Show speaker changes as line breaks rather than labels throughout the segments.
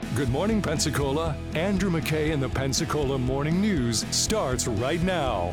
Good morning, Pensacola. Andrew McKay and the Pensacola Morning News starts right now.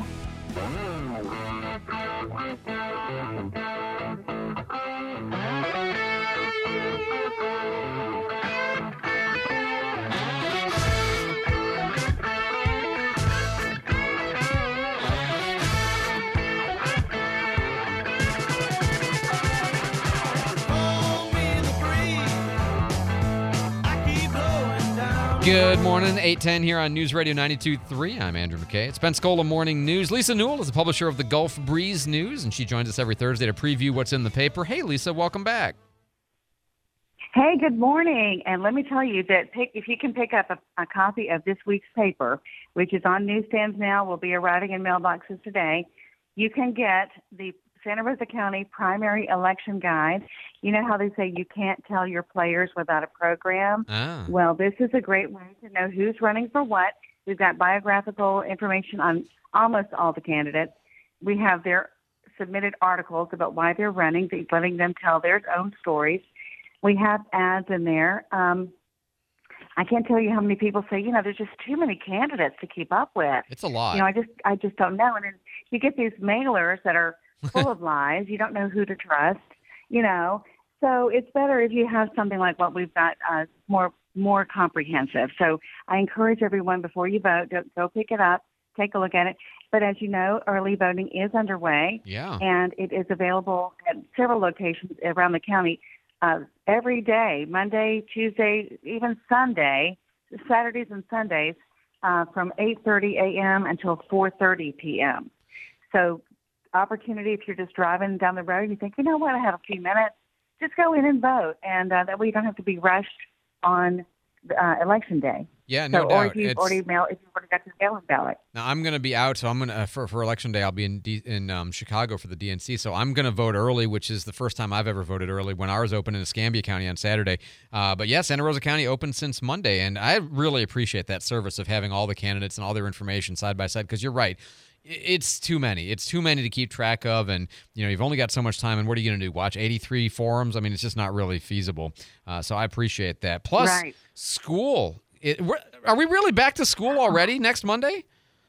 Good morning, 8:10 here on News Radio 92.3. I'm Andrew McKay. It's Pensacola Morning News. Lisa Newell is the publisher of the Gulf Breeze News, and she joins us every Thursday to preview what's in the paper. Hey, Lisa, welcome back.
Hey, good morning. And let me tell you that if you can pick up a copy of this week's paper, which is on newsstands now, will be arriving in mailboxes today, you can get the Santa Rosa County Primary Election Guide. You know how they say you can't tell your players without a program? Well, this is a great way to know who's running for what. We've got biographical information on almost all the candidates. We have their submitted articles about why they're running, letting them tell their own stories. We have ads in there. I can't tell you how many people say, there's just too many candidates to keep up with.
It's a lot.
I just don't know. And then you get these mailers that are full of lies. You don't know who to trust, So it's better if you have something like what we've got, more comprehensive. So I encourage everyone, before you vote, go pick it up, take a look at it. But as you know, early voting is underway.
Yeah.
And it is available at several locations around the county every day, Monday, Tuesday, even Sunday, Saturdays and Sundays, from 8:30 a.m. until 4:30 p.m. So opportunity, if you're just driving down the road, you think, you know what, I have a few minutes, just go in and vote, and that way you don't have to be rushed on election day.
Yeah, no doubt.
Or if you've already got your mail-in ballot.
Now, I'm going to be out, so I'm going to for election day. I'll be in Chicago for the DNC, so I'm going to vote early, which is the first time I've ever voted early. When ours opened in Escambia County on Saturday, but yeah, Santa Rosa County opened since Monday, and I really appreciate that service of having all the candidates and all their information side by side. Because you're right. It's too many. It's too many to keep track of, and you've only got so much time. And what are you going to do? Watch 83 forums? I mean, it's just not really feasible. So I appreciate that. Plus, school. Are we really back to school already next Monday?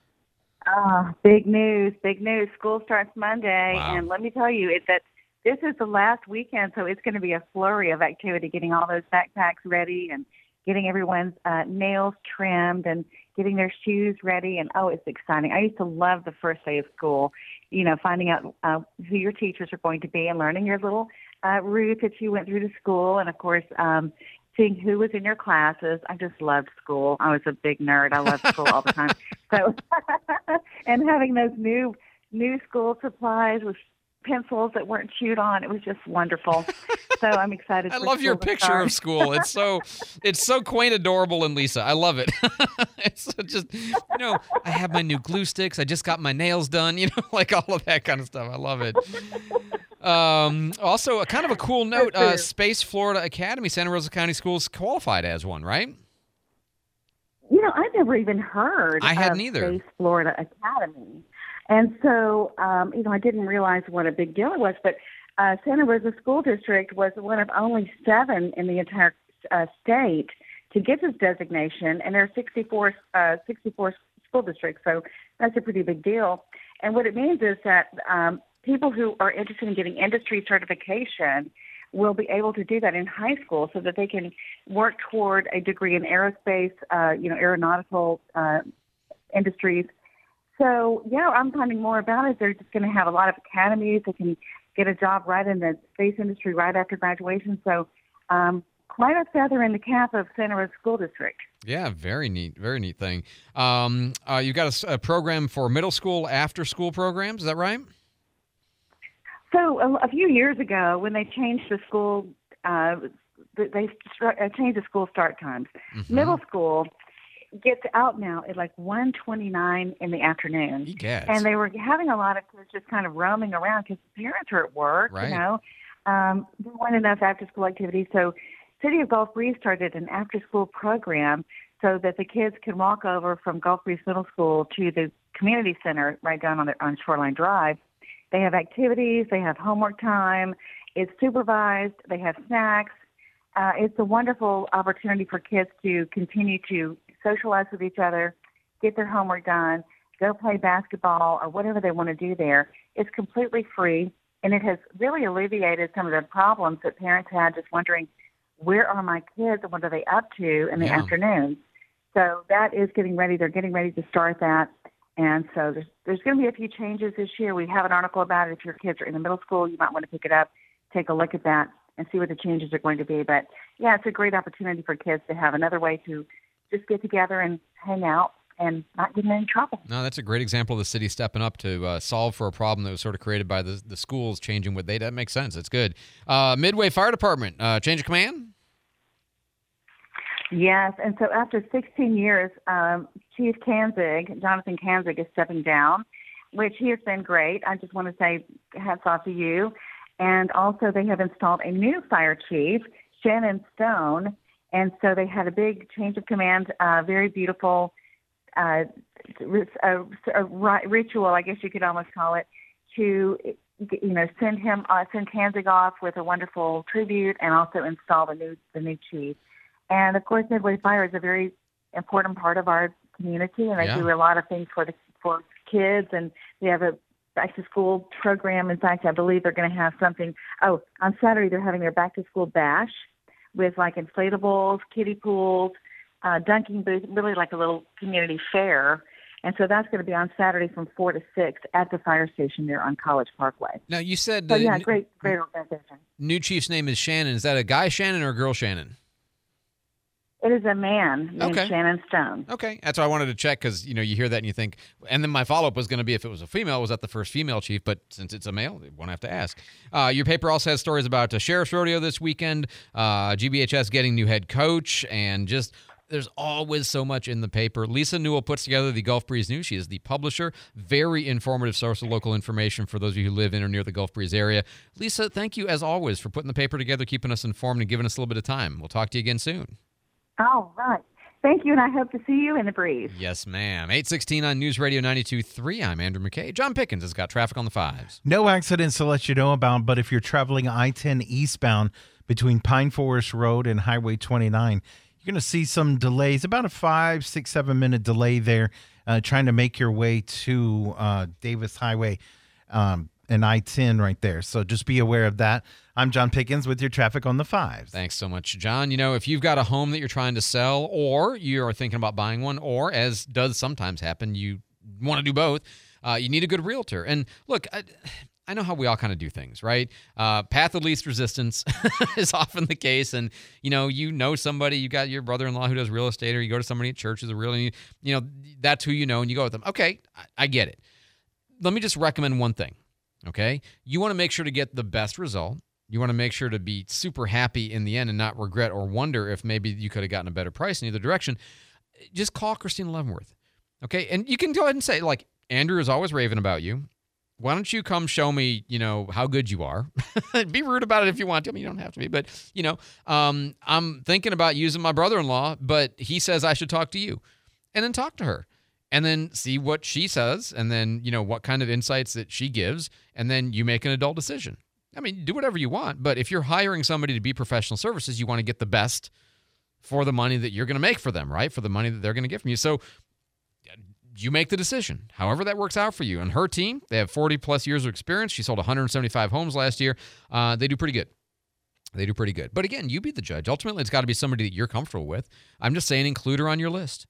Big news! Big news! School starts Monday,
Wow.
And let me tell you, this is the last weekend, so it's going to be a flurry of activity, getting all those backpacks ready and getting everyone's nails trimmed and getting their shoes ready. And, it's exciting. I used to love the first day of school, finding out who your teachers are going to be and learning your little route that you went through to school. And, of course, seeing who was in your classes. I just loved school. I was a big nerd. I loved school all the time. So, and having those new school supplies with pencils that weren't chewed on, it was just wonderful. So I'm excited.
I love your picture of school. It's so quaint, adorable, and Lisa. I love it. It's just, I have my new glue sticks. I just got my nails done, like all of that kind of stuff. I love it. Also, a kind of a cool note, Space Florida Academy, Santa Rosa County Schools qualified as one, right?
I've never even heard
I hadn't
of
either.
Space Florida Academy. And so, I didn't realize what a big deal it was, but Santa Rosa School District was one of only 7 in the entire state to get this designation, and there are 64 school districts, so that's a pretty big deal. And what it means is that people who are interested in getting industry certification will be able to do that in high school so that they can work toward a degree in aerospace, aeronautical industries. So, I'm finding more about it. They're just going to have a lot of academies. They can get a job right in the space industry right after graduation. So, quite a feather in the cap of Santa Rosa School District.
Yeah, very neat thing. You got a program for middle school after-school programs, is that right?
So a few years ago, when they changed the school, they changed the school start times. Mm-hmm. Middle school gets out now at like 1:29 in the afternoon.
Yes.
And they were having a lot of kids just kind of roaming around because parents are at work,
right.
There weren't enough after-school activities. So City of Gulf Breeze started an after-school program so that the kids can walk over from Gulf Breeze Middle School to the community center right down on Shoreline Drive. They have activities. They have homework time. It's supervised. They have snacks. it's a wonderful opportunity for kids to continue to socialize with each other, get their homework done, go play basketball or whatever they want to do there. It's completely free, and it has really alleviated some of the problems that parents had just wondering, where are my kids and what are they up to in the afternoons? So that is getting ready. They're getting ready to start that. And so there's going to be a few changes this year. We have an article about it. If your kids are in the middle school, you might want to pick it up, take a look at that, and see what the changes are going to be. But, yeah, it's a great opportunity for kids to have another way to just get together and hang out and not get in any trouble.
No, that's a great example of the city stepping up to solve for a problem that was sort of created by the schools changing what they did. That makes sense. It's good. Midway Fire Department, change of command?
Yes, and so after 16 years, Chief Kanzig, Jonathan Kanzig, is stepping down, which he has been great. I just want to say hats off to you. And also they have installed a new fire chief, Shannon Stone, and so they had a big change of command, very beautiful ritual, I guess you could almost call it, to send Kanzig off with a wonderful tribute and also install the new chief. And of course, Midway Fire is a very important part of our community, and they do a lot of things for kids, and they have a back to school program. In fact, I believe they're going to have something. Oh, on Saturday they're having their back to school bash with like inflatables, kiddie pools, dunking booth, really like a little community fair. And so that's going to be on Saturday from 4 to 6 at the fire station there on College Parkway.
Now, you said...
So, great organization.
New chief's name is Shannon. Is that a guy Shannon or a girl Shannon?
It is a man named Shannon Stone.
Okay. That's why I wanted to check because, you hear that and you think, and then my follow-up was going to be if it was a female, was that the first female chief? But since it's a male, they won't have to ask. Your paper also has stories about the Sheriff's Rodeo this weekend, GBHS getting new head coach, and just there's always so much in the paper. Lisa Newell puts together the Gulf Breeze News. She is the publisher. Very informative source of local information for those of you who live in or near the Gulf Breeze area. Lisa, thank you as always for putting the paper together, keeping us informed, and giving us a little bit of time. We'll talk to you again soon.
All right. Thank you, and I hope to see you in the breeze.
Yes, ma'am. 8:16 on News Radio 92.3. I'm Andrew McKay. John Pickens has got traffic on the 5s.
No accidents to let you know about, but if you're traveling I-10 eastbound between Pine Forest Road and Highway 29, you're going to see some delays, about a 5, 6, 7 minute delay there, trying to make your way to Davis Highway and I-10 right there. So just be aware of that. I'm John Pickens with your traffic on the 5s.
Thanks so much, John. If you've got a home that you're trying to sell, or you're thinking about buying one, or as does sometimes happen, you want to do both, you need a good realtor. And look, I know how we all kind of do things, right? Path of least resistance is often the case. And, somebody, you got your brother-in-law who does real estate, or you go to somebody at church who's a real, that's who you know, and you go with them. Okay, I get it. Let me just recommend one thing, okay? You want to make sure to get the best result. You want to make sure to be super happy in the end and not regret or wonder if maybe you could have gotten a better price in either direction. Just call Christina Leavenworth, okay? And you can go ahead and say, like, Andrew is always raving about you. Why don't you come show me, how good you are? Be rude about it if you want to. I mean, you don't have to be. But, I'm thinking about using my brother-in-law, but he says I should talk to you. And then talk to her. And then see what she says. And then, what kind of insights that she gives. And then you make an adult decision. I mean, do whatever you want. But if you're hiring somebody to be professional services, you want to get the best for the money that you're going to make for them, right? For the money that they're going to get from you. So you make the decision, however that works out for you. And her team, they have 40-plus years of experience. She sold 175 homes last year. They do pretty good. But again, you be the judge. Ultimately, it's got to be somebody that you're comfortable with. I'm just saying include her on your list.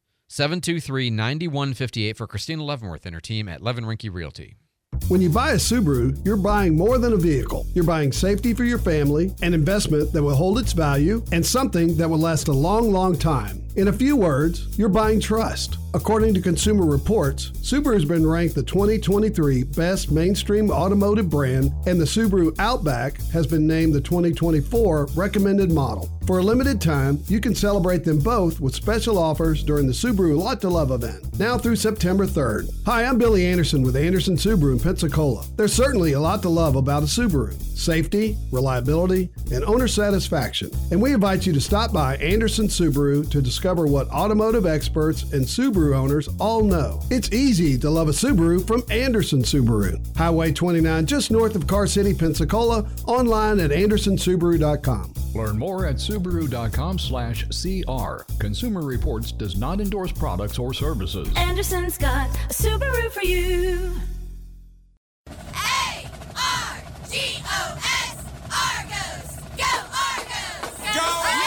723-9158 for Christina Leavenworth and her team at Levin Rinke Realty.
When you buy a Subaru, you're buying more than a vehicle. You're buying safety for your family, an investment that will hold its value, and something that will last a long, long time. In a few words, you're buying trust. According to Consumer Reports, Subaru has been ranked the 2023 best mainstream automotive brand, and the Subaru Outback has been named the 2024 recommended model. For a limited time, you can celebrate them both with special offers during the Subaru Lot to Love event, now through September 3rd. Hi, I'm Billy Anderson with Anderson Subaru in Pensacola. There's certainly a lot to love about a Subaru: safety, reliability, and owner satisfaction. And we invite you to stop by Anderson Subaru to discover discover what automotive experts and Subaru owners all know. It's easy to love a Subaru from Anderson Subaru. Highway 29, just north of Car City, Pensacola, online at andersonsubaru.com.
Learn more at Subaru.com/CR. Consumer Reports does not endorse products or services.
Anderson's got a Subaru for you.
A-R-G-O-S, Argos! Go Argos! Go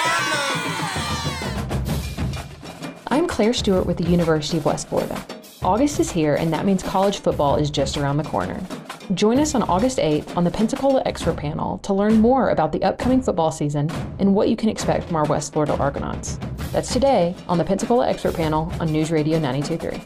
Argos!
I'm Claire Stewart with the University of West Florida. August is here, and that means college football is just around the corner. Join us on August 8th on the Pensacola Expert Panel to learn more about the upcoming football season and what you can expect from our West Florida Argonauts. That's today on the Pensacola Expert Panel on News Radio 92.3.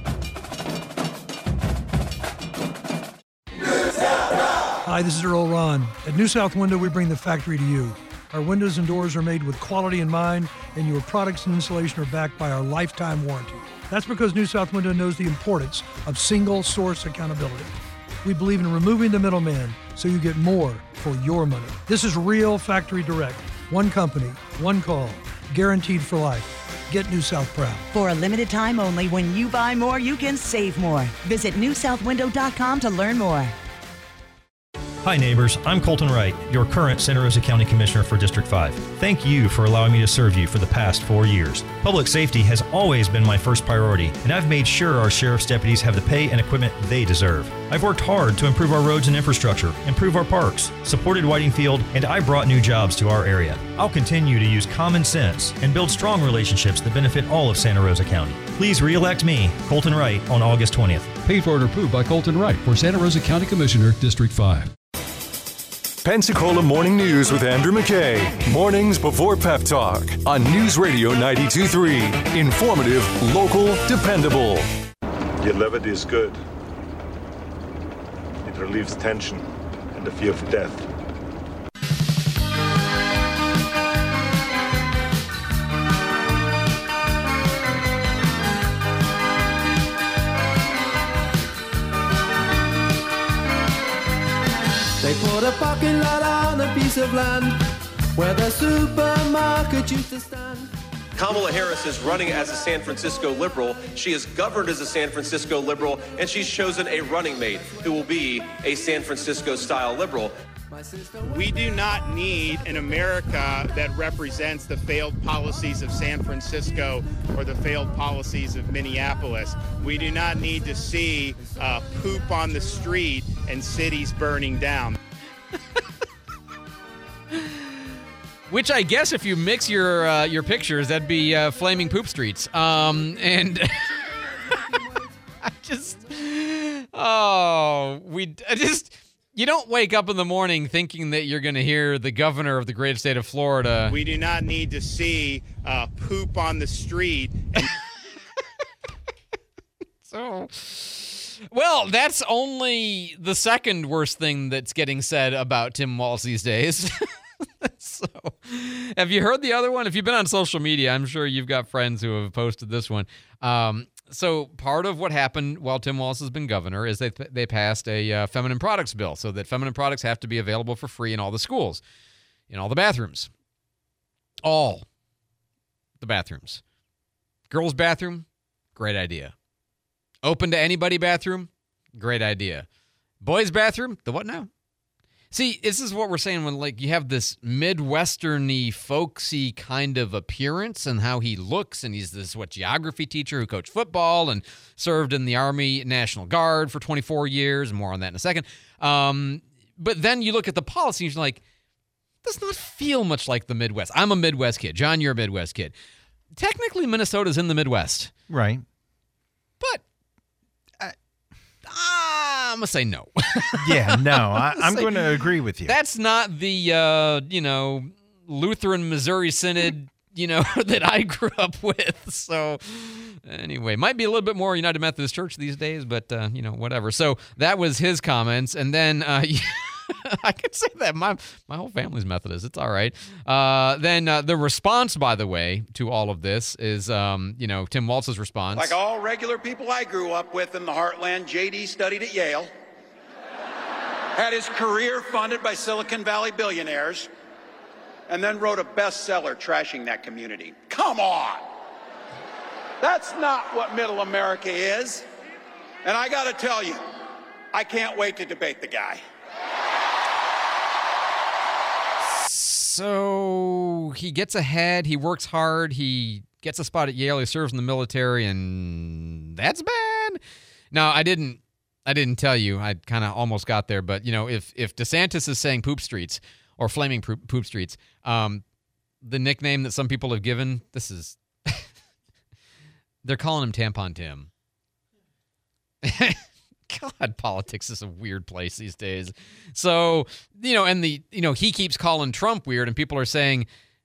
Hi, this is Earl Ron. At New South Window, we bring the factory to you. Our windows and doors are made with quality in mind, and your products and installation are backed by our lifetime warranty. That's because New South Window knows the importance of single source accountability. We believe in removing the middleman so you get more for your money. This is real factory direct. One company, one call, guaranteed for life. Get New South proud.
For a limited time only, when you buy more, you can save more. Visit newsouthwindow.com to learn more.
Hi neighbors, I'm Colton Wright, your current Santa Rosa County Commissioner for District 5. Thank you for allowing me to serve you for the past 4 years. Public safety has always been my first priority, and I've made sure our sheriff's deputies have the pay and equipment they deserve. I've worked hard to improve our roads and infrastructure, improve our parks, supported Whiting Field, and I brought new jobs to our area. I'll continue to use common sense and build strong relationships that benefit all of Santa Rosa County. Please re-elect me, Colton Wright, on August 20th.
Paid for and approved by Colton Wright for Santa Rosa County Commissioner, District 5.
Pensacola Morning News with Andrew McKay. Mornings before Pep Talk on News Radio 92.3. Informative, local, dependable.
Your levity is good. It relieves tension and the fear of death.
They put a parking lot on a piece of land where the supermarket used to stand.
Kamala Harris is running as a San Francisco liberal. She is governed as a San Francisco liberal, and she's chosen a running mate who will be a San Francisco-style liberal.
We do not need an America that represents the failed policies of San Francisco or the failed policies of Minneapolis. We do not need to see poop on the street and cities burning down.
Which I guess if you mix your pictures, that'd be flaming poop streets. And you don't wake up in the morning thinking that you're going to hear the governor of the great state of Florida.
We do not need to see poop on the street.
Well, that's only the second worst thing that's getting said about Tim Walz these days. So, have you heard the other one? If you've been on social media, I'm sure you've got friends who have posted this one. So part of what happened while Tim Walz has been governor is they passed a feminine products bill so that feminine products have to be available for free in all the schools, in all the bathrooms. All the bathrooms. Girls' bathroom, great idea. Open to anybody bathroom, great idea. Boys' bathroom, the what now? See, this is what we're saying when you have this Midwestern-y, folksy kind of appearance and how he looks, and he's this geography teacher who coached football and served in the Army National Guard for 24 years, and more on that in a second. But then you look at the policy, and you're like, does not feel much like the Midwest. I'm a Midwest kid. John, you're a Midwest kid. Technically, Minnesota's in the Midwest.
Right.
But I'm going to say no.
Yeah, no, I'm going to agree with you.
That's not the, Lutheran Missouri Synod, that I grew up with. So anyway, might be a little bit more United Methodist Church these days, but, whatever. So that was his comments. And then I could say that my whole family's Methodist. It's all right. Then the response, by the way, to all of this is, Tim Walz's response.
Like all regular people I grew up with in the heartland, JD studied at Yale, had his career funded by Silicon Valley billionaires, and then wrote a bestseller trashing that community. Come on! That's not what middle America is. And I got to tell you, I can't wait to debate the guy.
So he gets ahead, he works hard, he gets a spot at Yale, he serves in the military, and that's bad. Now, I didn't tell you, I kind of almost got there, but if DeSantis is saying poop streets or flaming poop streets, the nickname that some people have given, this is, they're calling him Tampon Tim. God, politics is a weird place these days. So, and he keeps calling Trump weird, and people are saying,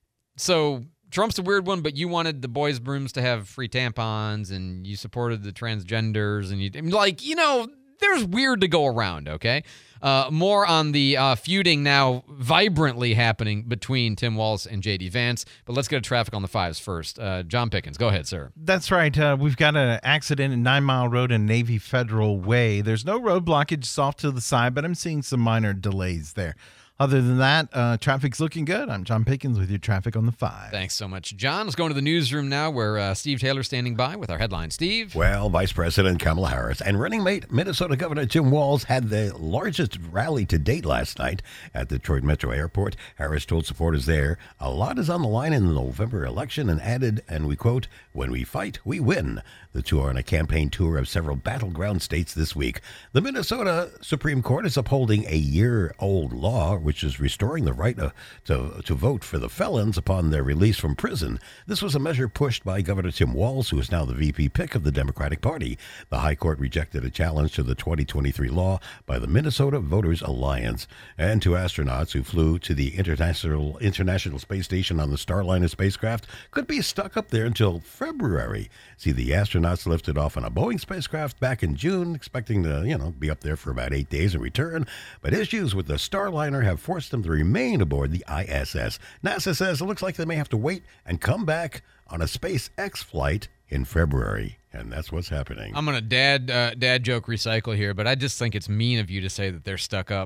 so Trump's a weird one, but you wanted the boys' rooms to have free tampons, and you supported the transgenders, and there's weird to go around, okay? More on the feuding now vibrantly happening between Tim Walz and J.D. Vance. But let's get to traffic on the 5s first. John Pickens, go ahead, sir.
That's right. We've got an accident at 9 Mile Road and Navy Federal Way. There's no road blockage. It's off to the side, but I'm seeing some minor delays there. Other than that, traffic's looking good. I'm John Pickens with your traffic on the 5.
Thanks so much, John. Let's go into the newsroom now where Steve Taylor's standing by with our headline. Steve?
Well, Vice President Kamala Harris and running mate Minnesota Governor Tim Walz had the largest rally to date last night at the Detroit Metro Airport. Harris told supporters there, "A lot is on the line in the November election," and added, and we quote, "When we fight, we win." The two are on a campaign tour of several battleground states this week. The Minnesota Supreme Court is upholding a year-old law which is restoring the right to vote for the felons upon their release from prison. This was a measure pushed by Governor Tim Walz, who is now the VP pick of the Democratic Party. The High Court rejected a challenge to the 2023 law by the Minnesota Voters Alliance. And two astronauts who flew to the International Space Station on the Starliner spacecraft could be stuck up there until February. See, the astronauts lifted off on a Boeing spacecraft back in June, expecting to, be up there for about 8 days and return. But issues with the Starliner have forced them to remain aboard the ISS. NASA says it looks like they may have to wait and come back on a SpaceX flight in February. And that's what's happening.
I'm going to dad joke recycle here, but I just think it's mean of you to say that they're stuck up.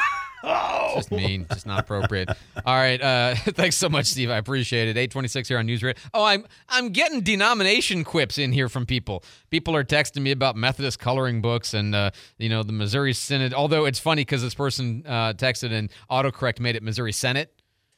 Oh.
It's just mean. Just not appropriate. All right. Thanks so much, Steve. I appreciate it. 8:26 here on News Radio. Oh, I'm getting denomination quips in here from people. People are texting me about Methodist coloring books and, the Missouri Synod. Although it's funny because this person texted and autocorrect made it Missouri Senate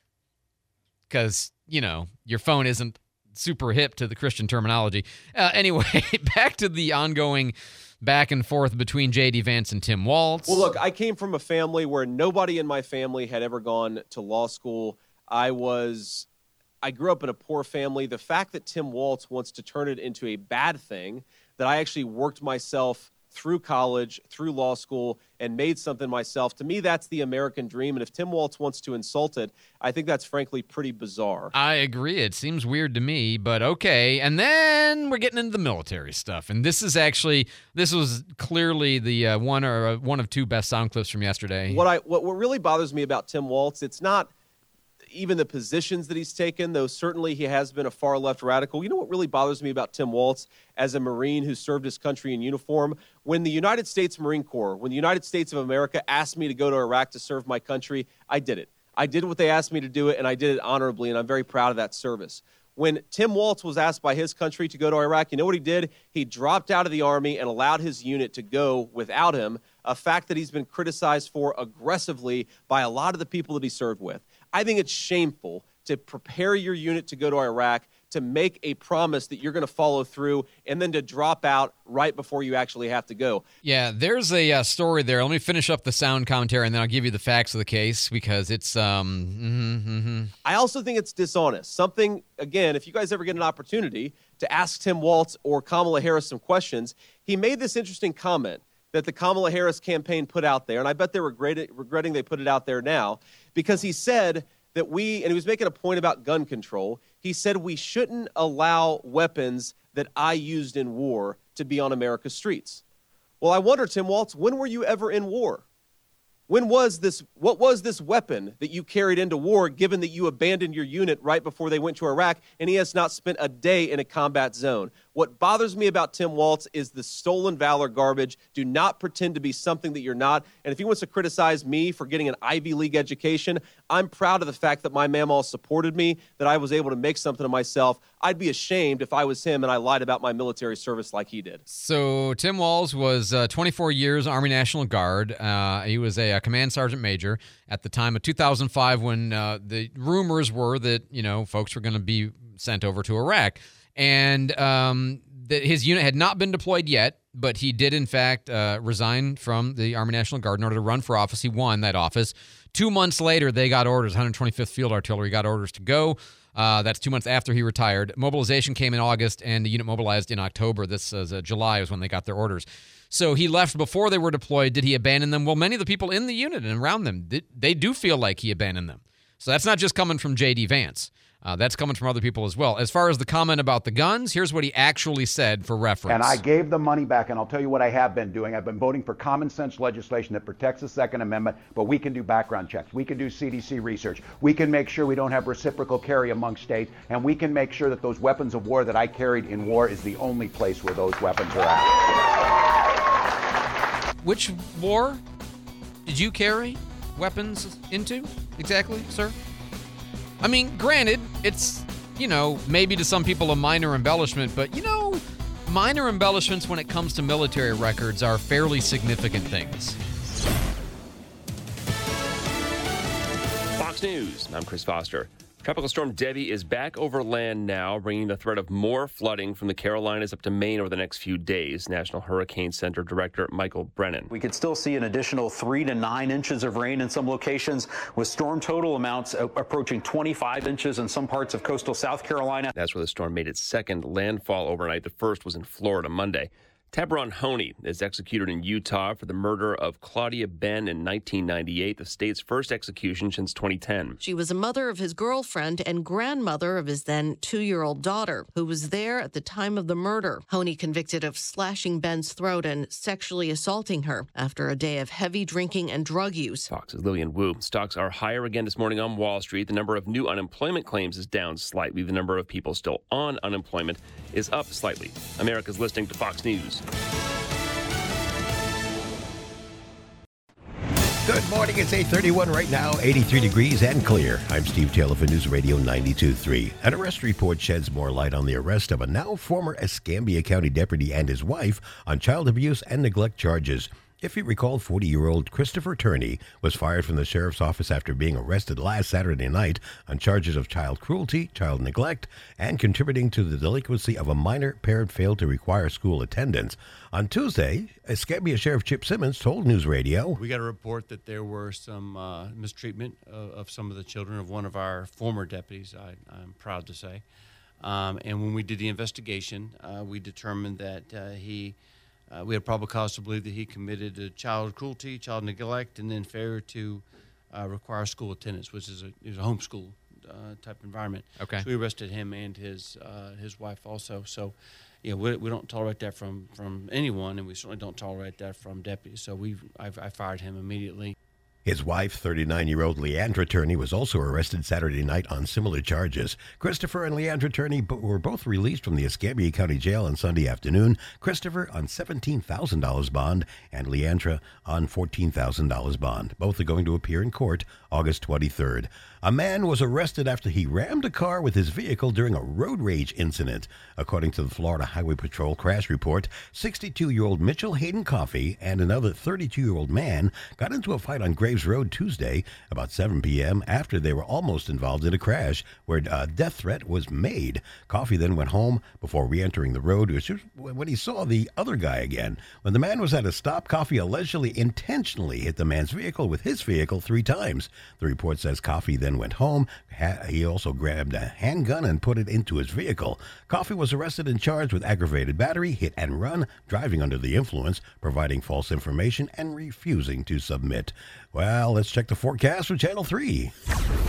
because, your phone isn't super hip to the Christian terminology. Anyway, back to the ongoing back and forth between J.D. Vance and Tim Walz.
Well, look, I came from a family where nobody in my family had ever gone to law school. I grew up in a poor family. The fact that Tim Walz wants to turn it into a bad thing, that I actually worked myself through college, through law school, and made something myself, to me, that's the American dream. And if Tim Walz wants to insult it, I think that's frankly pretty bizarre.
I agree. It seems weird to me, but okay. And then we're getting into the military stuff. And this was clearly the one of two best sound clips from yesterday.
What really bothers me about Tim Walz, it's not even the positions that he's taken, though certainly he has been a far-left radical. You know what really bothers me about Tim Walz as a Marine who served his country in uniform? When the United States Marine Corps, when the United States of America asked me to go to Iraq to serve my country, I did it. I did what they asked me to do it, and I did it honorably, and I'm very proud of that service. When Tim Walz was asked by his country to go to Iraq, you know what he did? He dropped out of the Army and allowed his unit to go without him, a fact that he's been criticized for aggressively by a lot of the people that he served with. I think it's shameful to prepare your unit to go to Iraq, to make a promise that you're going to follow through, and then to drop out right before you actually have to go.
Yeah, there's a story there. Let me finish up the sound commentary, and then I'll give you the facts of the case, because it's
I also think it's dishonest. Something, again, if you guys ever get an opportunity to ask Tim Walz or Kamala Harris some questions, he made this interesting comment that the Kamala Harris campaign put out there, and I bet they're regretting they put it out there now, because he said that and he was making a point about gun control, he said we shouldn't allow weapons that I used in war to be on America's streets. Well, I wonder, Tim Walz, when were you ever in war? What was this weapon that you carried into war, given that you abandoned your unit right before they went to Iraq, and he has not spent a day in a combat zone? What bothers me about Tim Walz is the stolen valor garbage. Do not pretend to be something that you're not. And if he wants to criticize me for getting an Ivy League education, I'm proud of the fact that my mamaw supported me, that I was able to make something of myself. I'd be ashamed if I was him and I lied about my military service like he did.
So Tim Walz was 24 years Army National Guard. He was a command sergeant major at the time of 2005 when the rumors were that, folks were going to be sent over to Iraq. And his unit had not been deployed yet, but he did, in fact, resign from the Army National Guard in order to run for office. He won that office. 2 months later, they got orders. 125th Field Artillery got orders to go. That's 2 months after he retired. Mobilization came in August, and the unit mobilized in October. This is July is when they got their orders. So he left before they were deployed. Did he abandon them? Well, many of the people in the unit and around them, they do feel like he abandoned them. So that's not just coming from J.D. Vance. That's coming from other people as well. As far as the comment about the guns, here's what he actually said for reference.
And I gave the money back, and I'll tell you what I have been doing. I've been voting for common sense legislation that protects the Second Amendment, but we can do background checks. We can do CDC research. We can make sure we don't have reciprocal carry among states, and we can make sure that those weapons of war that I carried in war is the only place where those weapons are at.
Which war did you carry weapons into exactly, sir? I mean, granted, it's, maybe to some people a minor embellishment, but, minor embellishments when it comes to military records are fairly significant things.
Fox News, I'm Chris Foster. Tropical storm Debbie is back over land now, bringing the threat of more flooding from the Carolinas up to Maine over the next few days. National Hurricane Center Director Michael Brennan.
We could still see an additional 3 to 9 inches of rain in some locations, with storm total amounts approaching 25 inches in some parts of coastal South Carolina.
That's where the storm made its second landfall overnight. The first was in Florida Monday. Tabron Honey is executed in Utah for the murder of Claudia Ben in 1998, the state's first execution since 2010.
She was a mother of his girlfriend and grandmother of his then 2-year-old daughter, who was there at the time of the murder. Honey convicted of slashing Ben's throat and sexually assaulting her after a day of heavy drinking and drug use.
Fox's Lillian Wu. Stocks are higher again this morning on Wall Street. The number of new unemployment claims is down slightly. The number of people still on unemployment is up slightly. America's listening to Fox News.
Good morning. It's 8:31 right now, 83 degrees and clear. I'm Steve Taylor for News Radio 92.3. An arrest report sheds more light on the arrest of a now former Escambia County deputy and his wife on child abuse and neglect charges. If you recall, 40-year-old Christopher Turney was fired from the sheriff's office after being arrested last Saturday night on charges of child cruelty, child neglect, and contributing to the delinquency of a minor parent failed to require school attendance. On Tuesday, Escambia Sheriff Chip Simmons told News Radio,
"We got a report that there were some mistreatment of some of the children of one of our former deputies, I'm proud to say. And when we did the investigation, we determined that we had probable cause to believe that he committed child cruelty, child neglect, and then failure to require school attendance, which is a homeschool type environment.
Okay.
So we arrested him and his wife also. So, we don't tolerate that from anyone, and we certainly don't tolerate that from deputies. So I fired him immediately.
His wife, 39-year-old Leandra Turney, was also arrested Saturday night on similar charges. Christopher and Leandra Turney were both released from the Escambia County Jail on Sunday afternoon. Christopher on $17,000 bond and Leandra on $14,000 bond. Both are going to appear in court August 23rd. A man was arrested after he rammed a car with his vehicle during a road rage incident. According to the Florida Highway Patrol crash report, 62-year-old Mitchell Hayden Coffey and another 32-year-old man got into a fight on Graves Road Tuesday about 7 p.m. after they were almost involved in a crash where a death threat was made. Coffey then went home before re-entering the road when he saw the other guy again. When the man was at a stop, Coffey allegedly intentionally hit the man's vehicle with his vehicle 3 times. The report says Coffey then went home. He also grabbed a handgun and put it into his vehicle. Coffey was arrested and charged with aggravated battery, hit and run, driving under the influence, providing false information, and refusing to submit. Well, let's check the forecast from Channel 3.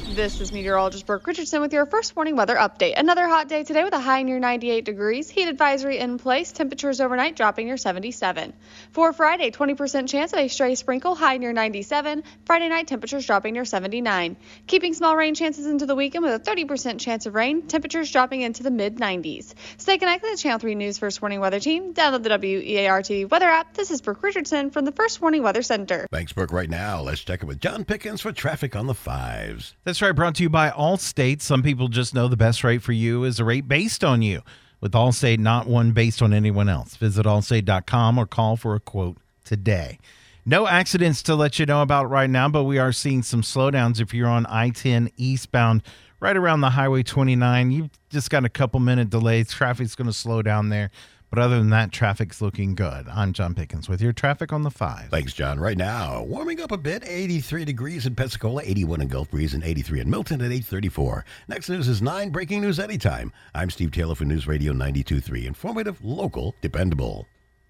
This is meteorologist Brooke Richardson with your first morning weather update. Another hot day today with a high near 98 degrees. Heat advisory in place. Temperatures overnight dropping near 77. For Friday, 20% chance of a stray sprinkle, high near 97. Friday night, temperatures dropping near 79. Keeping small rain chances into the weekend with a 30% chance of rain. Temperatures dropping into the mid-90s. Stay connected to Channel 3 News First Morning Weather Team. Download the WEAR-TV weather app. This is Brooke Richardson from the First Morning Weather Center.
Thanks, Brooke. Right now, let's check it with John Pickens for traffic on the 5s.
That's right, brought to you by Allstate. Some people just know the best rate for you is a rate based on you. With Allstate, not one based on anyone else. Visit allstate.com or call for a quote today. No accidents to let you know about right now, but we are seeing some slowdowns if you're on I-10 eastbound right around the Highway 29. You've just got a couple minute delays. Traffic's going to slow down there. But other than that, traffic's looking good. I'm John Pickens with your traffic on the 5.
Thanks, John. Right now, warming up a bit, 83 degrees in Pensacola, 81 in Gulf Breeze, and 83 in Milton at 8:34. Next news is 9, breaking news anytime. I'm Steve Taylor for News Radio 92.3. Informative, local, dependable.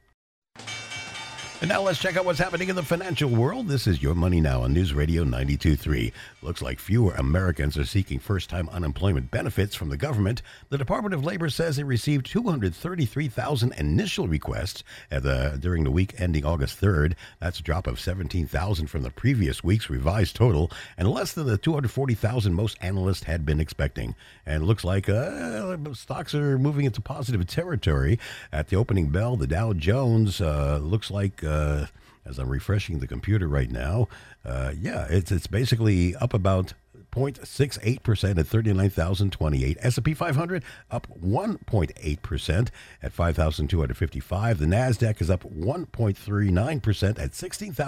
And now let's check out what's happening in the financial world. This is Your Money Now on News Radio 92.3. Looks like fewer Americans are seeking first-time unemployment benefits from the government. The Department of Labor says it received 233,000 initial requests during the week ending August 3rd. That's a drop of 17,000 from the previous week's revised total, and less than the 240,000 most analysts had been expecting. And it looks like stocks are moving into positive territory. At the opening bell, the Dow Jones looks like, as I'm refreshing the computer right now, it's basically up about 0.68% at 39,028. S&P 500 up 1.8% at 5,255. The NASDAQ is up 1.39% at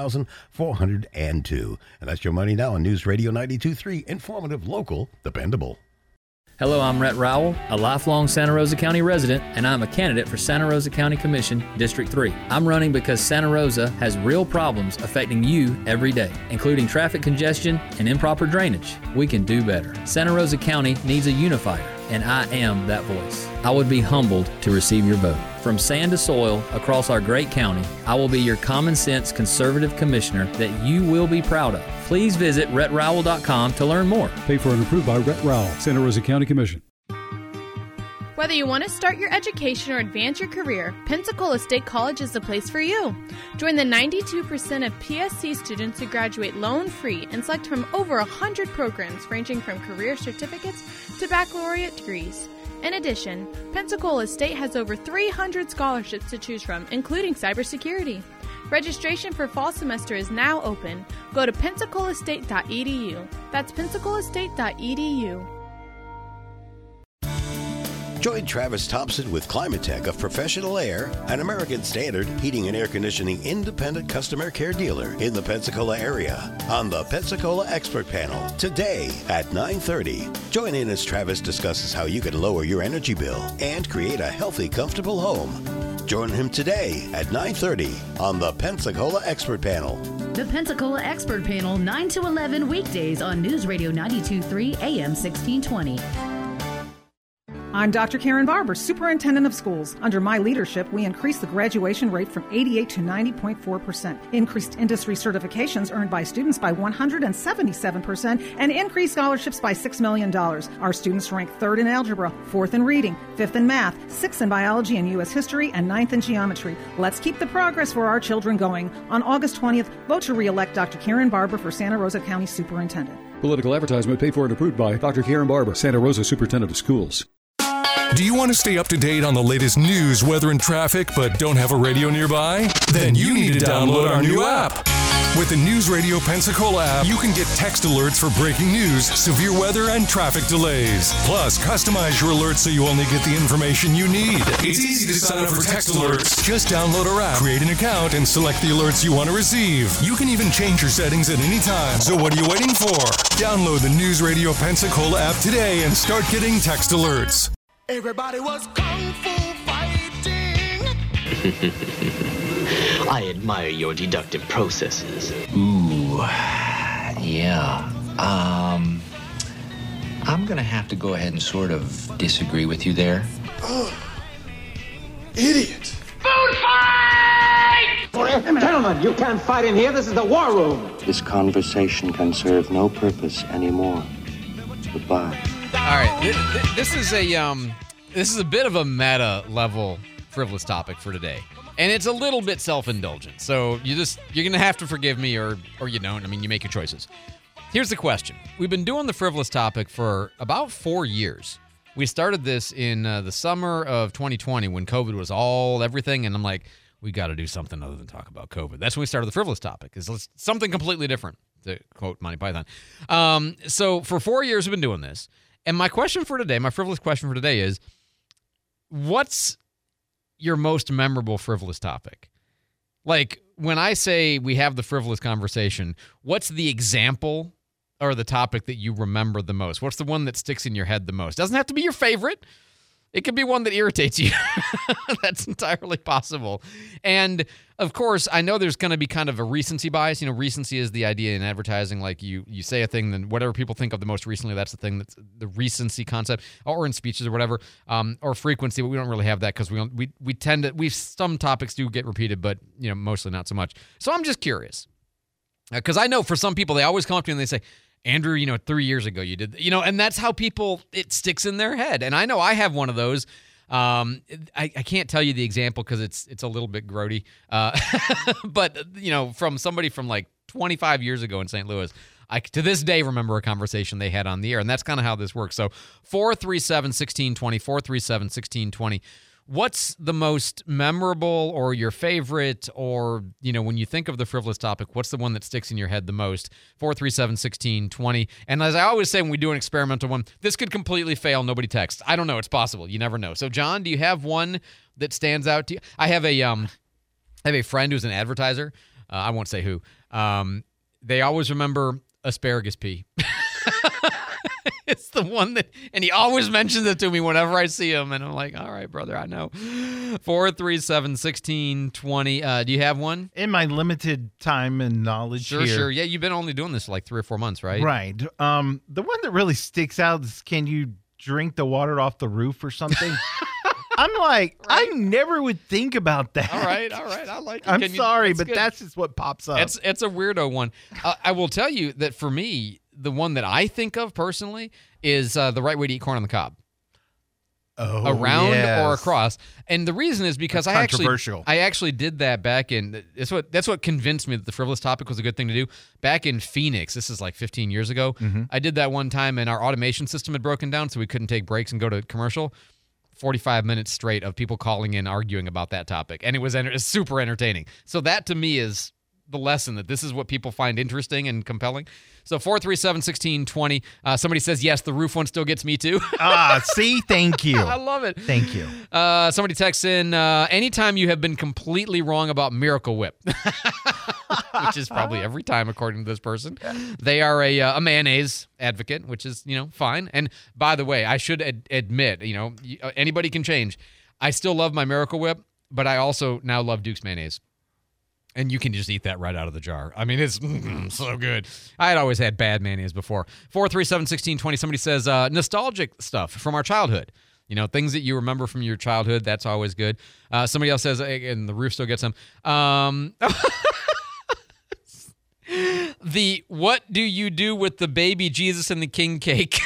16,402. And that's Your Money Now on News Radio 92.3. Informative, local, dependable.
Hello, I'm Rhett Rowell, a lifelong Santa Rosa County resident, and I'm a candidate for Santa Rosa County Commission, District 3. I'm running because Santa Rosa has real problems affecting you every day, including traffic congestion and improper drainage. We can do better. Santa Rosa County needs a unifier, and I am that voice. I would be humbled to receive your vote. From sand to soil across our great county, I will be your common sense conservative commissioner that you will be proud of. Please visit rhettrowell.com to learn more.
Paid for and approved by Rhett Rowell, Santa Rosa County Commission.
Whether you want to start your education or advance your career, Pensacola State College is the place for you. Join the 92% of PSC students who graduate loan-free and select from over 100 programs ranging from career certificates to baccalaureate degrees. In addition, Pensacola State has over 300 scholarships to choose from, including cybersecurity. Registration for fall semester is now open. Go to pensacolaState.edu. That's pensacolaState.edu.
Join Travis Thompson with Climatech of Professional Air, an American Standard heating and air conditioning independent customer care dealer in the Pensacola area, on the Pensacola Expert Panel today at 9:30. Join in as Travis discusses how you can lower your energy bill and create a healthy, comfortable home. Join him today at 9:30 on the Pensacola Expert Panel.
The Pensacola Expert Panel, 9 to 11 weekdays on News Radio 92.3 AM 1620.
I'm Dr. Karen Barber, Superintendent of Schools. Under my leadership, we increased the graduation rate from 88 to 90.4%, increased industry certifications earned by students by 177%, and increased scholarships by $6 million. Our students rank 3rd in algebra, 4th in reading, 5th in math, 6th in biology and U.S. history, and 9th in geometry. Let's keep the progress for our children going. On August 20th, vote to re-elect Dr. Karen Barber for Santa Rosa County Superintendent.
Political advertisement paid for and approved by Dr. Karen Barber, Santa Rosa Superintendent of Schools.
Do you want to stay up to date on the latest news, weather, and traffic, but don't have a radio nearby? Then you need to download our new app. With the News Radio Pensacola app, you can get text alerts for breaking news, severe weather, and traffic delays. Plus, customize your alerts so you only get the information you need. It's easy to sign up for text alerts. Just download our app, create an account, and select the alerts you want to receive. You can even change your settings at any time. So what are you waiting for? Download the News Radio Pensacola app today and start getting text alerts.
Everybody was kung fu fighting.
I admire your deductive processes. Ooh, yeah. I'm gonna have to go ahead and sort of disagree with you there.
Oh, idiot.
Food fight!
Gentlemen, you can't fight in here. This is the war room.
This conversation can serve no purpose anymore.
Goodbye.
All right, this is a bit of a meta level frivolous topic for today, and it's a little bit self-indulgent. So you're gonna have to forgive me, or you don't. I mean, you make your choices. Here's the question: we've been doing the frivolous topic for about 4 years. We started this in the summer of 2020 when COVID was everything, and I'm like, we got to do something other than talk about COVID. That's when we started the frivolous topic. It's something completely different, to quote Monty Python. So for 4 years we've been doing this. And my question for today, my frivolous question for today is, what's your most memorable frivolous topic? Like, when I say we have the frivolous conversation, what's the example or the topic that you remember the most? What's the one that sticks in your head the most? Doesn't have to be your favorite. It could be one that irritates you. That's entirely possible. And, of course, I know there's going to be kind of a recency bias. You know, recency is the idea in advertising. Like, you say a thing, then whatever people think of the most recently, that's the thing. That's the recency concept, or in speeches or whatever, or frequency. But we don't really have that because we tend to, some topics do get repeated, but, you know, mostly not so much. So I'm just curious. Because I know for some people, they always come up to me and they say, Andrew, 3 years ago you did, and that's how people, it sticks in their head. And I know I have one of those. I can't tell you the example because it's a little bit grody. But, from somebody from like 25 years ago in St. Louis, I to this day remember a conversation they had on the air. And that's kind of how this works. So 437-1620, 437-1620. What's the most memorable or your favorite, or, when you think of the frivolous topic, what's the one that sticks in your head the most? 437-1620. And as I always say when we do an experimental one, this could completely fail. Nobody texts. I don't know. It's possible. You never know. So, John, do you have one that stands out to you? I have a friend who's an advertiser. I won't say who. They always remember asparagus pea. It's the one that, and he always mentions it to me whenever I see him, and I'm like, all right, brother, I know. 437-1620. Do you have one?
In my limited time and knowledge here.
Sure. Yeah, you've been only doing this for like 3 or 4 months, right?
Right. The one that really sticks out is, can you drink the water off the roof or something? I'm like, right? I never would think about that.
All right. I like it.
I'm sorry, but that's just what pops up.
It's a weirdo one. I will tell you that for me, the one that I think of personally is the right way to eat corn on the cob.
Oh,
around
yes.
or across. And the reason is because I actually did that back in, that's what convinced me that the frivolous topic was a good thing to do. Back in Phoenix, this is like 15 years ago, I did that one time and our automation system had broken down, so we couldn't take breaks and go to commercial. 45 minutes straight of people calling in arguing about that topic. And it was super entertaining. So that to me is the lesson, that this is what people find interesting and compelling. So 437-1620. Somebody says, yes, the roof one still gets me too.
See? Thank you.
I love it.
Thank you.
Somebody texts in, anytime you have been completely wrong about Miracle Whip, which is probably every time according to this person. They are a mayonnaise advocate, which is, fine. And by the way, I should admit, anybody can change. I still love my Miracle Whip, but I also now love Duke's mayonnaise. And you can just eat that right out of the jar. I mean, it's so good. I had always had bad mayonnaise before. 437-1620. Somebody says, nostalgic stuff from our childhood. Things that you remember from your childhood. That's always good. Somebody else says, and the roof still gets them. What do you do with the baby Jesus and the king cake?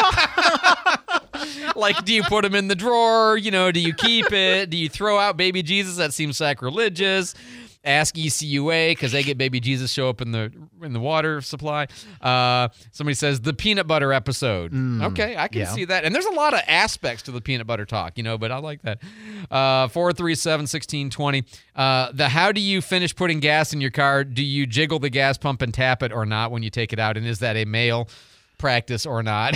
Like, do you put him in the drawer? Do you keep it? Do you throw out baby Jesus? That seems sacrilegious. Ask ECUA because they get baby Jesus show up in the water supply. Somebody says the peanut butter episode. Okay, I can see that. And there's a lot of aspects to the peanut butter talk, but I like that. 437-1620. The how do you finish putting gas in your car? Do you jiggle the gas pump and tap it or not when you take it out? And is that a male practice or not?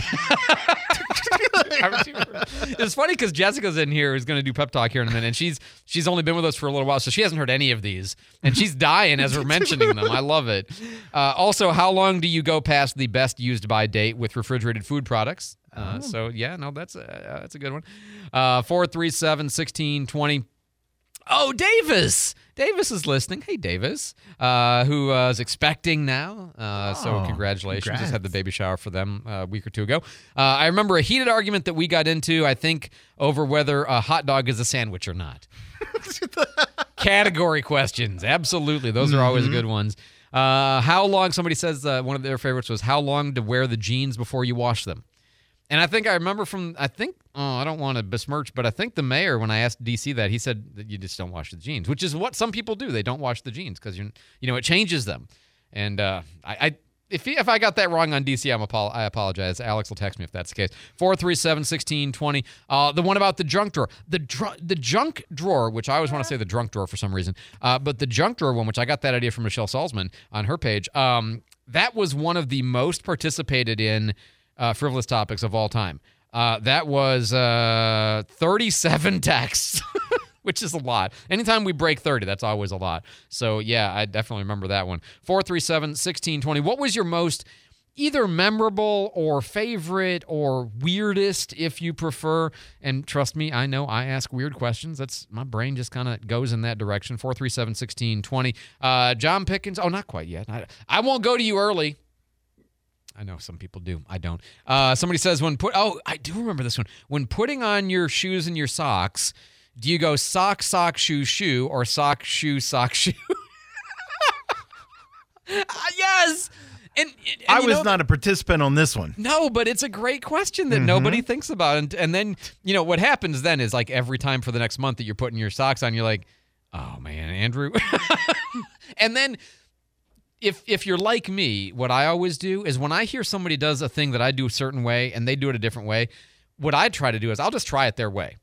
It's funny because Jessica's in here who's going to do pep talk here in a minute, and she's only been with us for a little while, so she hasn't heard any of these, and she's dying as we're mentioning them. I love it. Also, how long do you go past the best used by date with refrigerated food products? So yeah, no, that's a good one. 437-1620. Oh, Davis is listening. Hey, Davis, who is expecting now. So congratulations.
Congrats.
Just had the baby shower for them a week or two ago. I remember a heated argument that we got into, I think, over whether a hot dog is a sandwich or not. Category questions. Absolutely. Those are always good ones. How long, somebody says one of their favorites was how long to wear the jeans before you wash them. And I think I remember I don't want to besmirch, but I think the mayor, when I asked DC that, he said that you just don't wash the jeans, which is what some people do. They don't wash the jeans because it changes them. And if I got that wrong on DC, I apologize. Alex will text me if that's the case. 437-1620. The one about the junk drawer. The junk drawer, which I always want to say the drunk drawer for some reason, but the junk drawer one, which I got that idea from Michelle Salzman on her page, that was one of the most participated in frivolous topics of all time. That was 37 texts, which is a lot. Anytime we break 30, that's always a lot. So, yeah, I definitely remember that one. 437-1620. What was your most either memorable or favorite or weirdest, if you prefer? And trust me, I know I ask weird questions. My brain just kind of goes in that direction. 437-1620. John Pickens. Oh, not quite yet. I won't go to you early. I know some people do. I don't. Somebody says I do remember this one. When putting on your shoes and your socks, do you go sock, sock, shoe, shoe, or sock, shoe, sock, shoe? Yes. And
I was not a participant on this one.
No, but it's a great question that nobody thinks about. And then, what happens then is like every time for the next month that you're putting your socks on, you're like, oh, man, Andrew. And then if you're like me, what I always do is when I hear somebody does a thing that I do a certain way and they do it a different way, what I try to do is I'll just try it their way.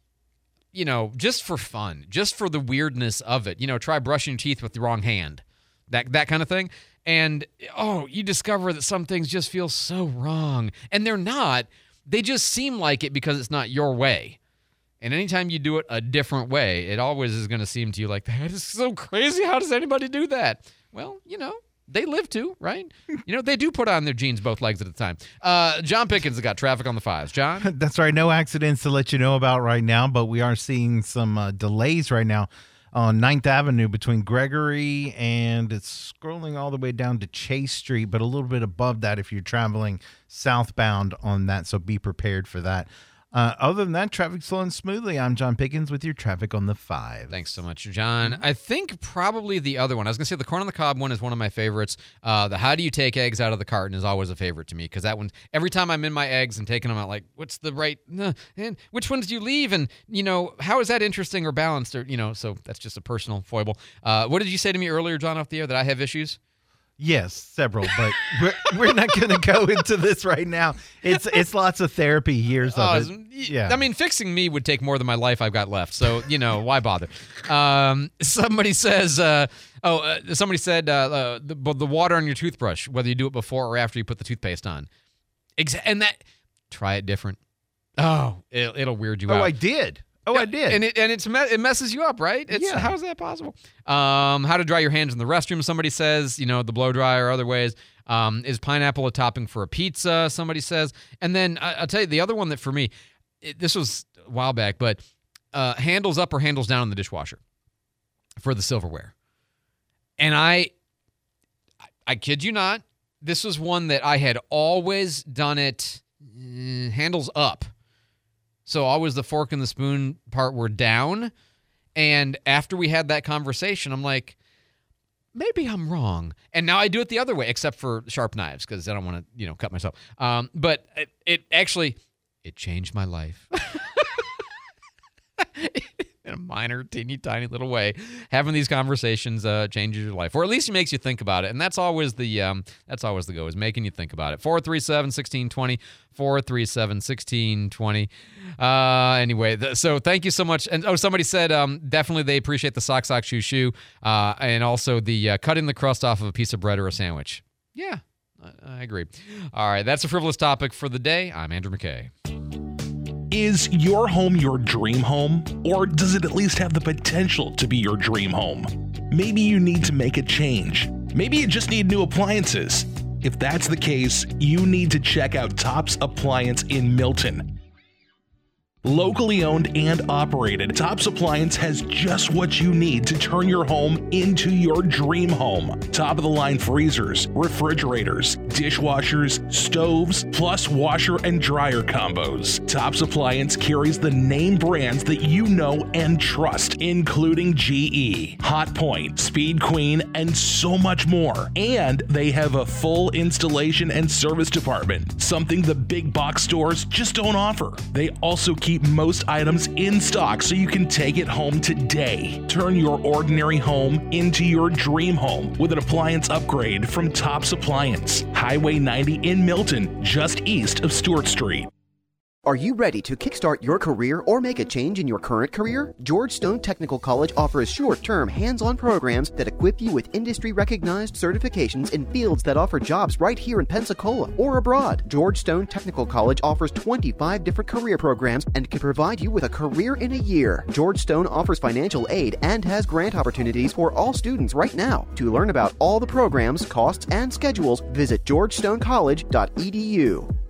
Just for fun, just for the weirdness of it. Try brushing your teeth with the wrong hand, that kind of thing. And, you discover that some things just feel so wrong. And they're not. They just seem like it because it's not your way. And anytime you do it a different way, it always is going to seem to you like, that is so crazy. How does anybody do that? Well, they live to, right? They do put on their jeans both legs at a time. John Pickens has got traffic on the 5s. John?
That's right. No accidents to let you know about right now, but we are seeing some delays right now on 9th Avenue between Gregory and it's scrolling all the way down to Chase Street, but a little bit above that if you're traveling southbound on that, so be prepared for that. Other than that, traffic's flowing smoothly. I'm John Pickens with your traffic on the 5.
Thanks so much, John. I think probably the other one, I was going to say the corn on the cob one is one of my favorites. The how do you take eggs out of the carton is always a favorite to me because that one, every time I'm in my eggs and taking them out, like, what's the right, and which ones do you leave? And, how is that interesting or balanced? Or, so that's just a personal foible. What did you say to me earlier, John, off the air, that I have issues?
Yes, several, but we're not going to go into this right now. It's lots of therapy years of it. Yeah.
I mean, fixing me would take more than my life I've got left. So, why bother? Somebody says, somebody said the water on your toothbrush, whether you do it before or after you put the toothpaste on. And try it different. Oh, it'll weird you out.
Oh, I did. I did.
And it messes you up, right? How is that possible? How to dry your hands in the restroom, somebody says, the blow dryer or other ways. Is pineapple a topping for a pizza, somebody says. And then I'll tell you the other one that for me, this was a while back, but handles up or handles down in the dishwasher for the silverware. And I kid you not, this was one that I had always done it handles up. So always the fork and the spoon part were down. And after we had that conversation, I'm like, maybe I'm wrong. And now I do it the other way, except for sharp knives, because I don't want to, cut myself. But it changed my life. In a minor, teeny, tiny little way. Having these conversations changes your life, or at least it makes you think about it. And that's always the go, is making you think about it. 437-1620, 437-1620. Anyway, so thank you so much. And somebody said definitely they appreciate the sock, sock, shoe, shoe, and also the cutting the crust off of a piece of bread or a sandwich. Yeah, I agree. All right, that's a frivolous topic for the day. I'm Andrew McKay.
Is your home your dream home? Or does it at least have the potential to be your dream home? Maybe you need to make a change. Maybe you just need new appliances. If that's the case, you need to check out Tops Appliance in Milton. Locally owned and operated, Tops Appliance has just what you need to turn your home into your dream home. Top-of-the-line freezers, refrigerators, dishwashers, stoves, plus washer and dryer combos. Tops Appliance carries the name brands that you know and trust, including GE, Hotpoint, Speed Queen, and so much more. And they have a full installation and service department, something the big box stores just don't offer. They also keep most items in stock so you can take it home today. Turn your ordinary home into your dream home with an appliance upgrade from Tops Appliance. Highway 90 in Milton, just east of Stewart Street.
Are you ready to kickstart your career or make a change in your current career? George Stone Technical College offers short-term, hands-on programs that equip you with industry-recognized certifications in fields that offer jobs right here in Pensacola or abroad. George Stone Technical College offers 25 different career programs and can provide you with a career in a year. George Stone offers financial aid and has grant opportunities for all students right now. To learn about all the programs, costs, and schedules, visit georgestoncollege.edu.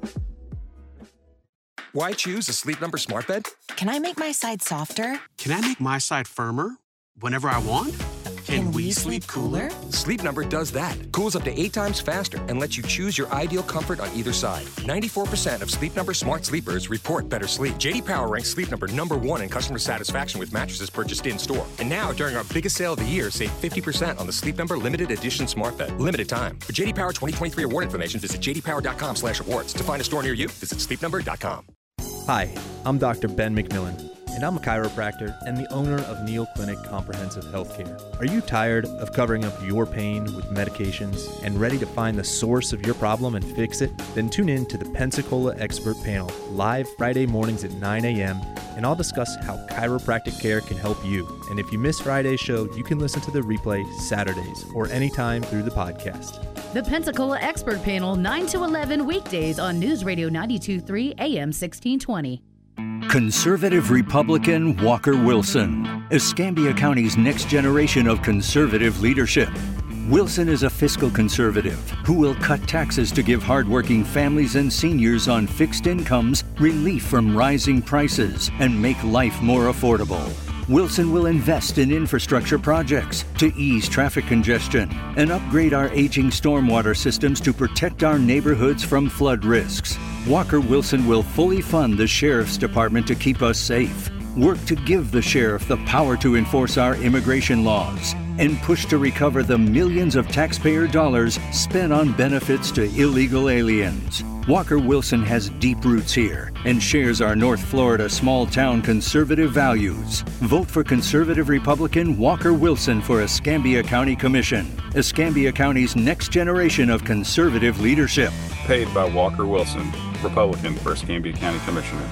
Why choose a Sleep Number smart bed?
Can I make my side softer?
Can I make my side firmer whenever I want?
Can we sleep cooler?
Sleep Number does that. Cools up to 8 times faster and lets you choose your ideal comfort on either side. 94% of Sleep Number smart sleepers report better sleep. J.D. Power ranks Sleep Number #1 in customer satisfaction with mattresses purchased in-store. And now, during our biggest sale of the year, save 50% on the Sleep Number Limited Edition smart bed. Limited time. For J.D. Power 2023 award information, visit jdpower.com/awards. To find a store near you, visit sleepnumber.com.
Hi, I'm Dr. Ben McMillan, and I'm a chiropractor and the owner of Neal Clinic Comprehensive Healthcare. Are you tired of covering up your pain with medications and ready to find the source of your problem and fix it? Then tune in to the Pensacola Expert Panel, live Friday mornings at 9 a.m., and I'll discuss how chiropractic care can help you. And if you miss Friday's show, you can listen to the replay Saturdays or anytime through the podcast.
The Pensacola Expert Panel, 9 to 11 weekdays on News Radio 92.3 AM 1620.
Conservative Republican Walker Wilson, Escambia County's next generation of conservative leadership. Wilson is a fiscal conservative who will cut taxes to give hardworking families and seniors on fixed incomes relief from rising prices and make life more affordable. Wilson will invest in infrastructure projects to ease traffic congestion and upgrade our aging stormwater systems to protect our neighborhoods from flood risks. Walker Wilson will fully fund the Sheriff's Department to keep us safe, work to give the Sheriff the power to enforce our immigration laws, and push to recover the millions of taxpayer dollars spent on benefits to illegal aliens. Walker Wilson has deep roots here and shares our North Florida small-town conservative values. Vote for conservative Republican Walker Wilson for Escambia County Commission, Escambia County's next generation of conservative leadership.
Paid by Walker Wilson, Republican for Escambia County Commissioner.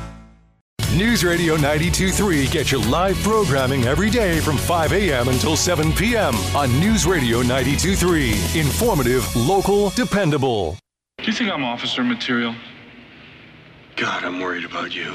News Radio 92.3 gets you live programming every day from 5 a.m. until 7 p.m. on News Radio 92.3. Informative, local, dependable.
Do you think I'm officer material?
God, I'm worried about you.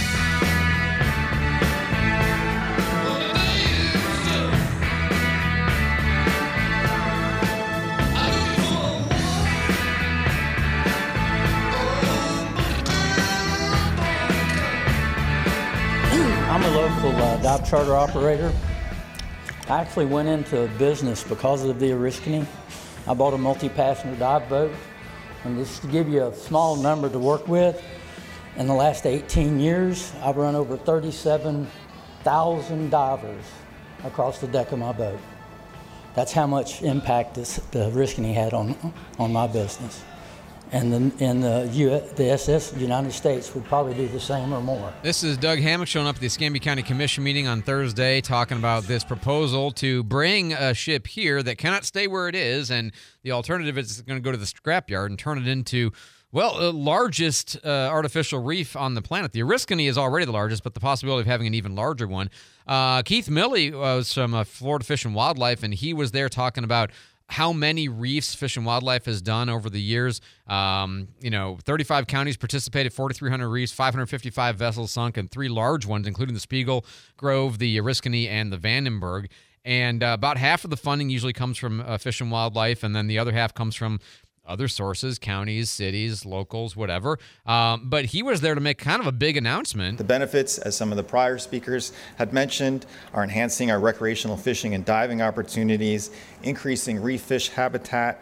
I'm a local dive charter operator. I actually went into business because of the Oriskany. I bought a multi-passenger dive boat. And just to give you a small number to work with, in the last 18 years, I've run over 37,000 divers across the deck of my boat. That's how much impact the Oriskany had on my business. And the SS, United States, would probably do the same or more.
This is Doug Hammock showing up at the Escambia County Commission meeting on Thursday, talking about this proposal to bring a ship here that cannot stay where it is, and the alternative is going to go to the scrapyard and turn it into, well, the largest artificial reef on the planet. The Oriskany is already the largest, but the possibility of having an even larger one. Keith Milley was from Florida Fish and Wildlife, and he was there talking about how many reefs Fish and Wildlife has done over the years. 35 counties participated, 4,300 reefs, 555 vessels sunk, and 3 large ones, including the Spiegel Grove, the Oriskany, and the Vandenberg. And about half of the funding usually comes from Fish and Wildlife, and then the other half comes from other sources, counties, cities, locals, whatever. But he was there to make kind of a big announcement.
The benefits, as some of the prior speakers had mentioned, are enhancing our recreational fishing and diving opportunities, increasing reef fish habitat,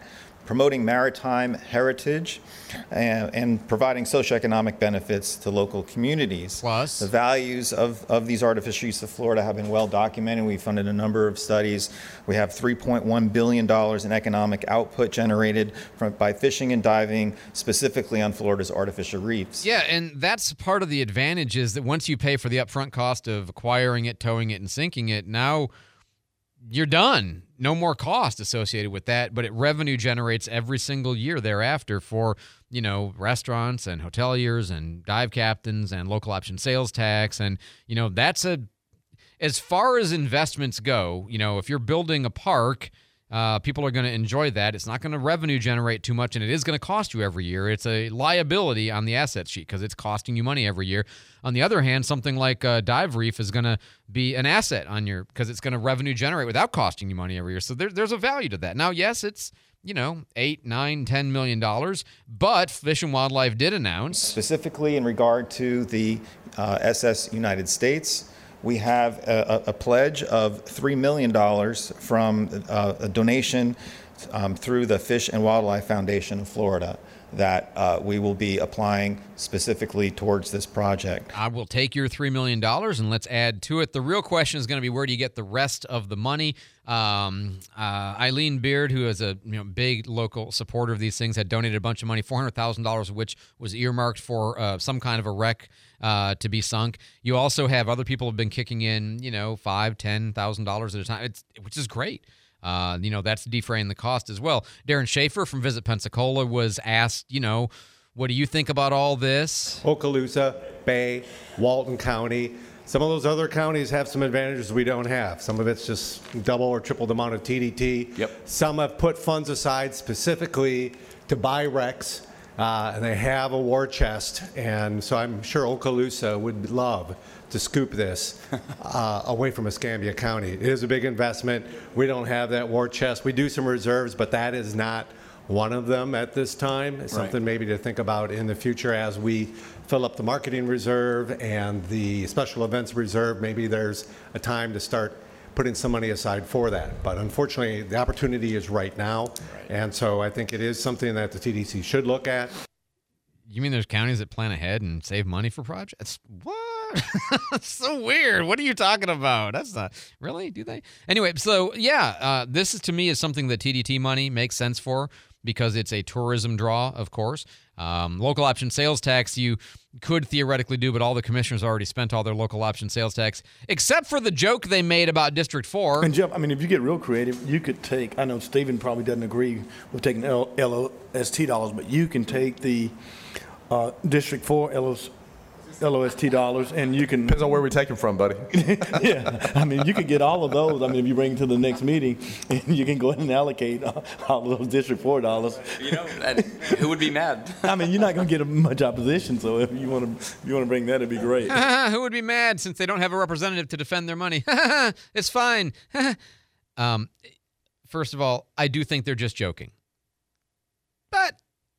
promoting maritime heritage, and providing socioeconomic benefits to local communities.
Plus,
the values of these artificial uses of Florida have been well documented. We funded a number of studies. We have $3.1 billion in economic output generated by fishing and diving, specifically on Florida's artificial reefs.
Yeah, and that's part of the advantage is that once you pay for the upfront cost of acquiring it, towing it, and sinking it, now you're done. No more cost associated with that, but it revenue generates every single year thereafter for, restaurants and hoteliers and dive captains and local option sales tax. And, that's as far as investments go, if you're building a park, people are going to enjoy that. It's not going to revenue generate too much, and it is going to cost you every year. It's a liability on the asset sheet because it's costing you money every year. On the other hand, something like a dive reef is going to be an asset because it's going to revenue generate without costing you money every year. So there's a value to that. Now, yes, it's $8, $9, $10 million, but Fish and Wildlife did announce,
specifically in regard to the SS United States, we have a pledge of $3 million from a donation through the Fish and Wildlife Foundation of Florida that we will be applying specifically towards this project.
I will take your $3 million and let's add to it. The real question is going to be, where do you get the rest of the money? Eileen Beard, who is a big local supporter of these things, had donated a bunch of money, $400,000 of which was earmarked for some kind of a wreck to be sunk. You also have other people have been kicking in, $5,000, $10,000 at a time, which is great. That's defraying the cost as well. Darren Schaefer from Visit Pensacola was asked, what do you think about all this?
Okaloosa, Bay, Walton County. Some of those other counties have some advantages we don't have. Some of it's just double or triple the amount of TDT.
Yep.
Some have put funds aside specifically to buy wrecks, and they have a war chest. And so I'm sure Okaloosa would love to scoop this away from Escambia County. It is a big investment. We don't have that war chest. We do some reserves, but that is not one of them at this time. It's something maybe to think about in the future as we fill up the marketing reserve and the special events reserve. Maybe there's a time to start putting some money aside for that. But unfortunately, the opportunity is right now. And so I think it is something that the TDC should look at.
You mean there's counties that plan ahead and save money for projects? What? That's so weird. What are you talking about? That's not really, do they? Anyway, so this is to me is something that TDT money makes sense for because it's a tourism draw, of course. Local option sales tax you could theoretically do, but all the commissioners already spent all their local option sales tax, except for the joke they made about District 4.
And Jeff, if you get real creative, you could take, I know Stephen probably doesn't agree with taking LOST dollars, but you can take the District 4 LOST dollars, and you can...
Depends on where we take them from, buddy.
Yeah, you could get all of those. If you bring it to the next meeting, and you can go ahead and allocate all of those District 4 dollars.
Who would be mad?
You're not going to get much opposition, so if you want to bring that, it'd be great.
Who would be mad since they don't have a representative to defend their money? It's fine. First of all, I do think they're just joking. But...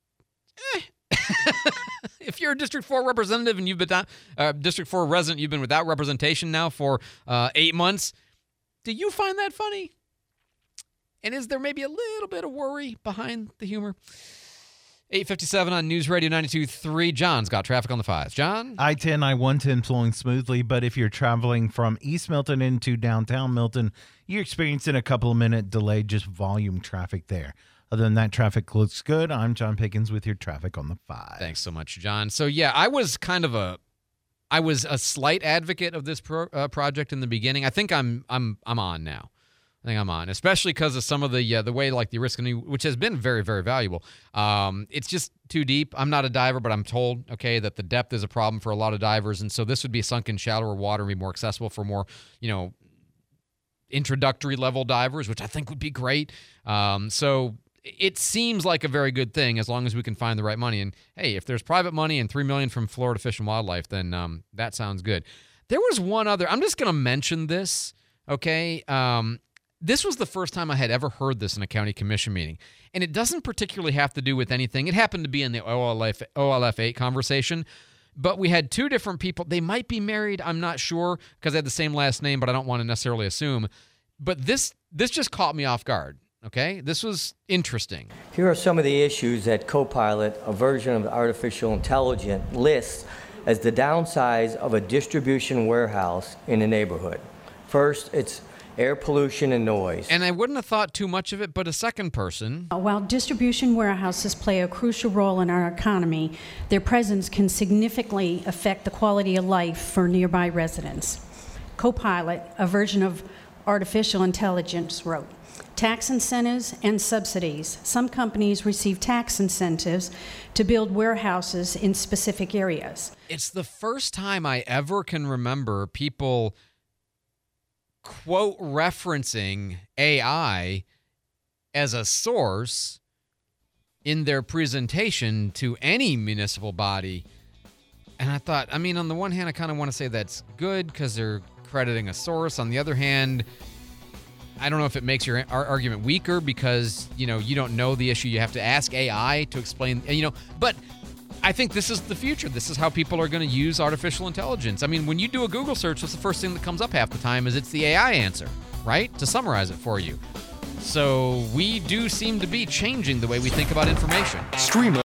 if you're a District 4 representative and you've been District 4 resident, you've been without representation now for 8 months, do you find that funny? And is there maybe a little bit of worry behind the humor? 8:57 on News Radio 92.3. John's got traffic on the 5s. John?
I-10, I-110 flowing smoothly, but if you're traveling from East Milton into downtown Milton, you're experiencing a couple of minute delay, just volume traffic there. Other than that, traffic looks good. I'm John Pickens with your traffic on the 5.
Thanks so much, John. So, I was a slight advocate of this project in the beginning. I think I'm on now. I think I'm on, especially because of some of the way like the Oriskany, which has been very, very valuable. It's just too deep. I'm not a diver, but I'm told, that the depth is a problem for a lot of divers. And so this would be sunk in shallower water and be more accessible for more, introductory level divers, which I think would be great. So it seems like a very good thing as long as we can find the right money. And hey, if there's private money and $3 million from Florida Fish and Wildlife, then that sounds good. There was one other. I'm just going to mention this. Okay. This was the first time I had ever heard this in a county commission meeting, and it doesn't particularly have to do with anything. It happened to be in the OLF 8 conversation, but we had two different people. They might be married. I'm not sure because they had the same last name, but I don't want to necessarily assume. But this just caught me off guard. Okay, this was interesting.
Here are some of the issues that Copilot, a version of artificial intelligence, lists as the downsides of a distribution warehouse in a neighborhood. First, it's air pollution and noise.
And I wouldn't have thought too much of it, but a second person.
While distribution warehouses play a crucial role in our economy, their presence can significantly affect the quality of life for nearby residents. Copilot, a version of artificial intelligence, wrote, tax incentives and subsidies. Some companies receive tax incentives to build warehouses in specific areas.
It's the first time I ever can remember people quote referencing AI as a source in their presentation to any municipal body. And I thought, I mean, on the one hand, I kind of want to say that's good because they're crediting a source. On the other hand, I don't know if it makes your argument weaker because, you don't know the issue. You have to ask AI to explain, but I think this is the future. This is how people are going to use artificial intelligence. I mean, when you do a Google search, what's the first thing that comes up half the time is it's the AI answer, right? To summarize it for you. So we do seem to be changing the way we think about information.
Stream